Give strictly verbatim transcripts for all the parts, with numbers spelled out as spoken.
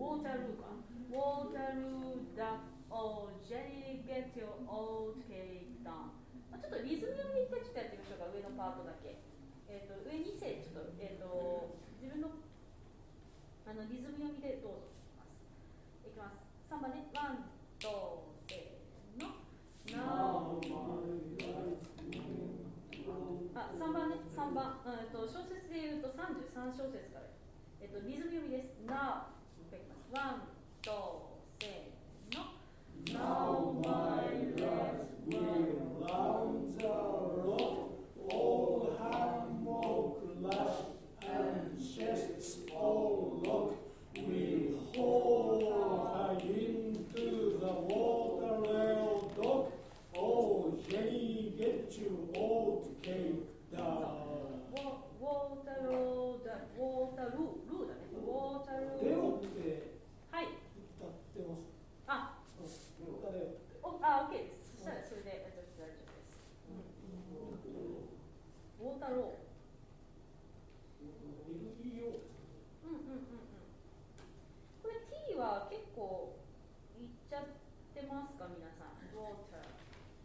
ォータルーか。ウォータルーダオージェニーゲットヨーオートケーキダウン。ちょっとリズム読みで一回ちょっとやってみましょうか、上のパートだけ。えー、と上にせいちょっと、えー、と自分のあのリズム読みでどうぞします。いきます。さんばんね、ワン、と、せーの。Nowあ、さんばんね、さんばん、うん、えっと小説でいうとさんじゅうさん小節から、えっと、リズム読みです。Now、いきます。ワン、と、せーの。Now my legs will round the rock, all hammock lash and chests all lock, will haul her into the water rail dock. Oh, Jenny, get you old cake down. ウォータルーだ、ウォータルー、ルーだね。ウォータルー。 レオってはい。 歌ってます。 あ、 歌レオって。 お、あ、OK です。そしたらそれで大丈夫です。ウォータロー。 エルイーオー ですか。 うんうんうんうん。これ T は結構いっちゃってますか皆さん。ウォーター。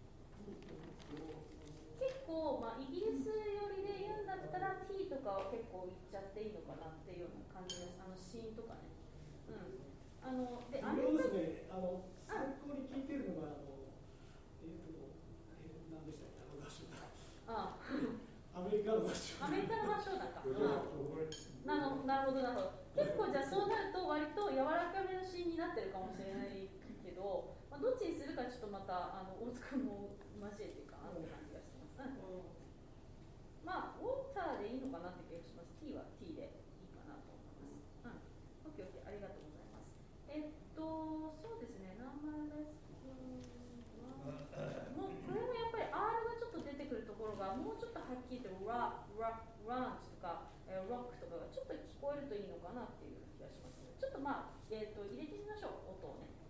結構、まあ、イギリス寄りで言うんだったら T とかは結構いっちゃっていいのかなっていうような感じです。あのシーンとかね。うん。あので、 あれですね。あの参考に聞いてるのがあのえっ、ー、とえー、何でしたっけあの合唱団。 ああ。アメリカの合唱団。 アメリカの合唱団か。あなのなるほどなるほど。結構じゃあそうなると割と柔らかめのシーンになってるかもしれないけど、まあ、どっちにするかちょっとまたあの大塚も交えてかなって感じがします。うん、まあウォーターでいいのかなって気がします。 T は T でいいかなと思います。うん、オッケーオッケー、ありがとうございます。えっとそうですね、ナンバーレスもうこれもやっぱり R がちょっと出てくるところがもうちょっとはっきりとララランチとか、えー、ロックとかがちょっと聞こえるといいのかなっていう気がします。ちょっとまあ、えー、と入れてみましょう、音をね。